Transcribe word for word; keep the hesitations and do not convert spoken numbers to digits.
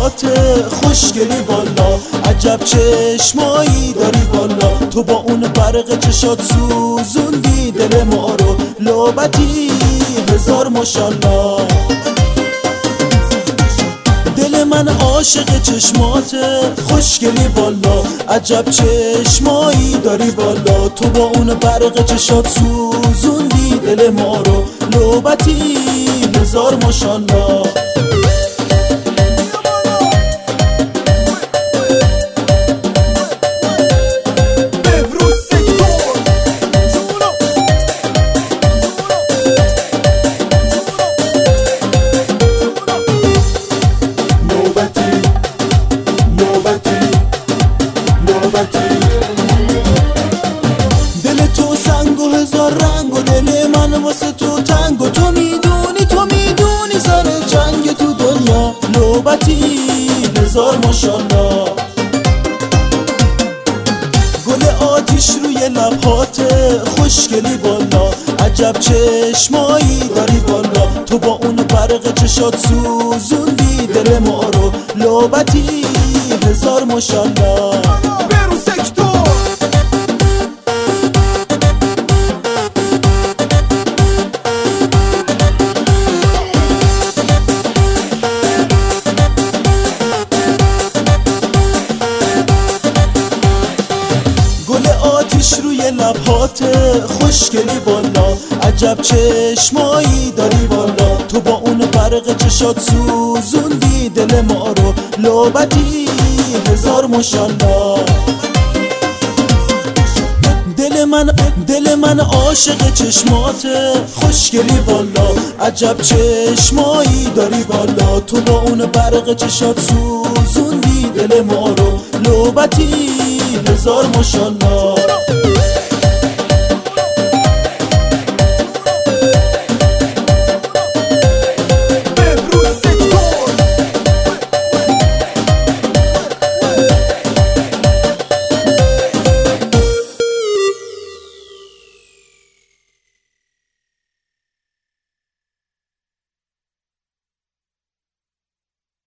لبات خوشگلی والا، عجب چشمایی داری والا. تو با اون برق چشات سوزوندی دل ما رو، لعبتی هزار ماشالله. دل من عاشق چشمات خوشگلی والا، عجب چشمایی داری والا. تو با اون برق چشات سوزوندی دل ما رو، لعبتی هزار ماشالله. دل تو سنگ و هزار رنگ و دل من واسه تو تنگ و تو میدونی تو میدونی سر جنگ تو دنیا، لعبتی هزار ماشالله. گل آتیش روی لبات خوشگلی والا، عجب چشمایی داری والا. تو با اون برق چشات سوزوندی دل ما رو، لعبتی هزار ماشالله. آتیش روی لبات خوشگلی والا، عجب چشمایی داری والا. تو با اون برق چشات سوزوندی دل ما رو، لعبتی هزار ماشالله. دل من دل من عاشق چشمات خوشگلی والا، عجب چشمایی داری والا. تو با اون برق چشات سوزوندی دل ما رو، لعبتی هزار ماشالله.